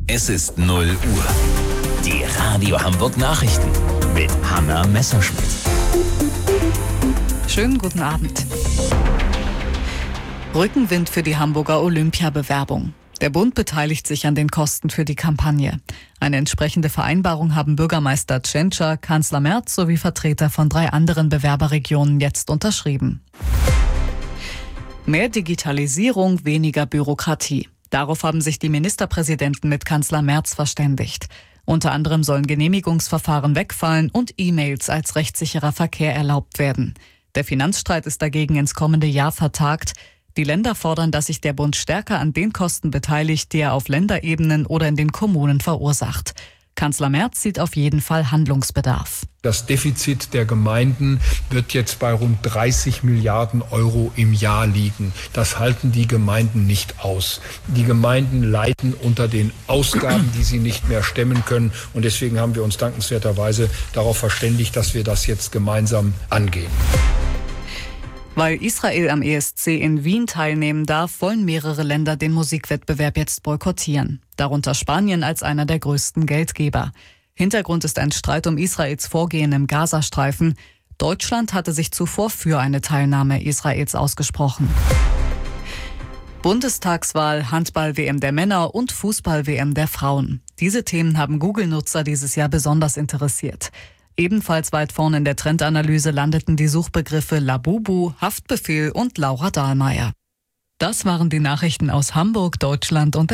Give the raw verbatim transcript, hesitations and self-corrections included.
Es ist null Uhr. Die Radio Hamburg Nachrichten mit Hanna Messerschmidt. Schönen guten Abend. Rückenwind für die Hamburger Olympiabewerbung. Der Bund beteiligt sich an den Kosten für die Kampagne. Eine entsprechende Vereinbarung haben Bürgermeister Tschentscher, Kanzler Merz sowie Vertreter von drei anderen Bewerberregionen jetzt unterschrieben. Mehr Digitalisierung, weniger Bürokratie. Darauf haben sich die Ministerpräsidenten mit Kanzler Merz verständigt. Unter anderem sollen Genehmigungsverfahren wegfallen und E-Mails als rechtssicherer Verkehr erlaubt werden. Der Finanzstreit ist dagegen ins kommende Jahr vertagt. Die Länder fordern, dass sich der Bund stärker an den Kosten beteiligt, die er auf Länderebenen oder in den Kommunen verursacht. Kanzler Merz sieht auf jeden Fall Handlungsbedarf. Das Defizit der Gemeinden wird jetzt bei rund dreißig Milliarden Euro im Jahr liegen. Das halten die Gemeinden nicht aus. Die Gemeinden leiden unter den Ausgaben, die sie nicht mehr stemmen können. Und deswegen haben wir uns dankenswerterweise darauf verständigt, dass wir das jetzt gemeinsam angehen. Weil Israel am E S C in Wien teilnehmen darf, wollen mehrere Länder den Musikwettbewerb jetzt boykottieren. Darunter Spanien als einer der größten Geldgeber. Hintergrund ist ein Streit um Israels Vorgehen im Gazastreifen. Deutschland hatte sich zuvor für eine Teilnahme Israels ausgesprochen. Bundestagswahl, Handball-W M der Männer und Fußball-W M der Frauen. Diese Themen haben Google-Nutzer dieses Jahr besonders interessiert. Ebenfalls weit vorne in der Trendanalyse landeten die Suchbegriffe Labubu, Haftbefehl und Laura Dahlmeier. Das waren die Nachrichten aus Hamburg, Deutschland und